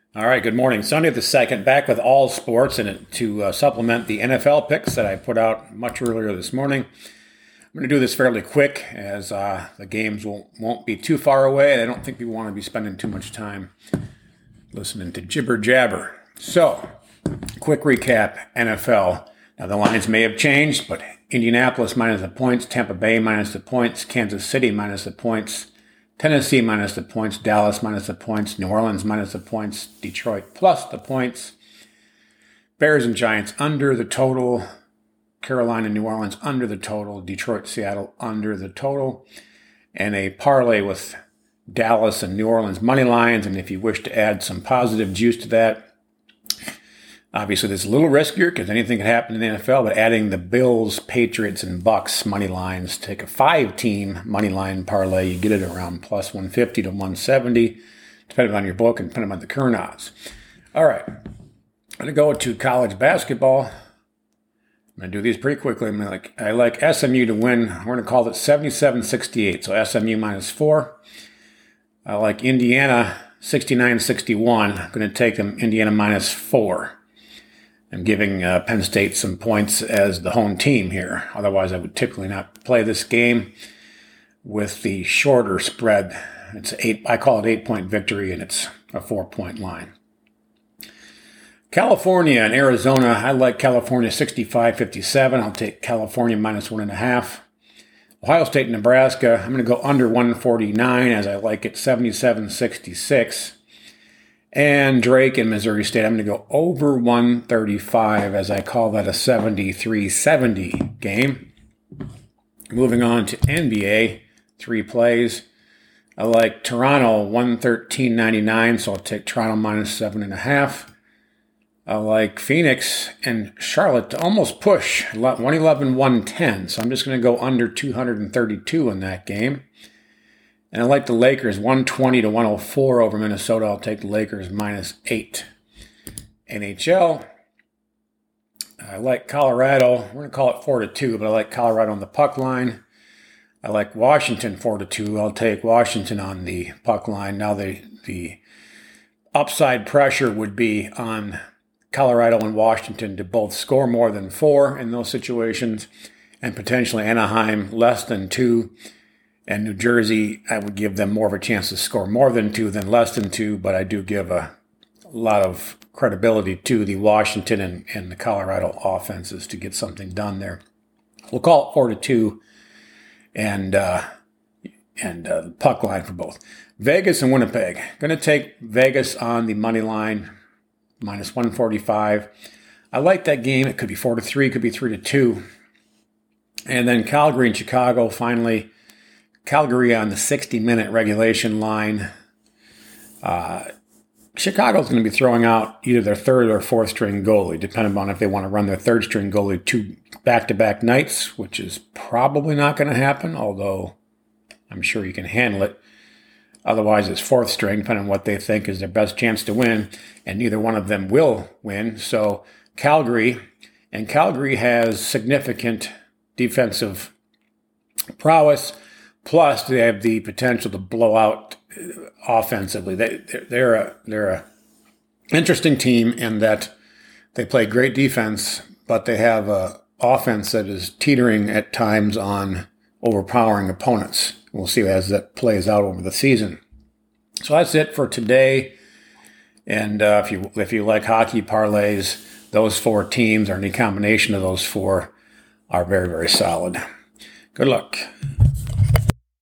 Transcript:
All right, good morning. Sunday the 2nd, back with all sports and to supplement the NFL picks that I put out much earlier this morning. I'm going to do this fairly quick as the games won't be too far away, and I don't think we want to be spending too much time listening to jibber jabber. So, quick recap, NFL. Now, the lines may have changed, but Indianapolis minus the points, Tampa Bay minus the points, Kansas City minus the points, Tennessee minus the points, Dallas minus the points, New Orleans minus the points, Detroit plus the points, Bears and Giants under the total, Carolina and New Orleans under the total, Detroit, Seattle under the total, and a parlay with Dallas and New Orleans money lines. And if you wish to add some positive juice to that, obviously, this is a little riskier because anything can happen in the NFL, but adding the Bills, Patriots, and Bucks money lines, take a 5-team money line parlay, you get it around plus 150 to 170, depending on your book and depending on the current odds. All right, I'm going to go to college basketball. I'm going to do these pretty quickly. I like SMU to win. We're going to call it 77-68, so SMU minus 4. I like Indiana 69-61. I'm going to take them Indiana minus 4. I'm giving Penn State some points as the home team here. Otherwise, I would typically not play this game with the shorter spread. I call it 8-point victory, and it's a 4-point line. California and Arizona. I like California 65-57. I'll take California minus 1.5. Ohio State and Nebraska. I'm going to go under 149 as I like it 77-66. And Drake and Missouri State, I'm going to go over 135 as I call that a 73-70 game. Moving on to NBA, 3 plays. I like Toronto 113.99, so I'll take Toronto minus 7.5. I like Phoenix and Charlotte to almost push 111-110, so I'm just going to go under 232 in that game. And I like the Lakers 120 to 104 over Minnesota. I'll take the Lakers minus 8. NHL. I like Colorado. We're going to call it 4-2, but I like Colorado on the puck line. I like Washington 4-2. I'll take Washington on the puck line. Now the upside pressure would be on Colorado and Washington to both score more than 4 in those situations, and potentially Anaheim less than 2. And New Jersey, I would give them more of a chance to score more than 2 than less than 2, but I do give a lot of credibility to the Washington and the Colorado offenses to get something done there. We'll call it 4-2 and the puck line for both. Vegas and Winnipeg. Going to take Vegas on the money line, minus 145. I like that game. It could be 4-3, it could be 3-2. And then Calgary and Chicago, finally. Calgary on the 60-minute regulation line. Chicago's going to be throwing out either their third or fourth string goalie, depending on if they want to run their third string goalie 2 back-to-back nights, which is probably not going to happen, although I'm sure you can handle it. Otherwise, it's fourth string, depending on what they think is their best chance to win, and neither one of them will win. So Calgary has significant defensive prowess. Plus, they have the potential to blow out offensively. They're a interesting team in that they play great defense, but they have an offense that is teetering at times on overpowering opponents. We'll see as that plays out over the season. So that's it for today. And if you like hockey parlays, those 4 teams or any combination of those 4 are very, very solid. Good luck.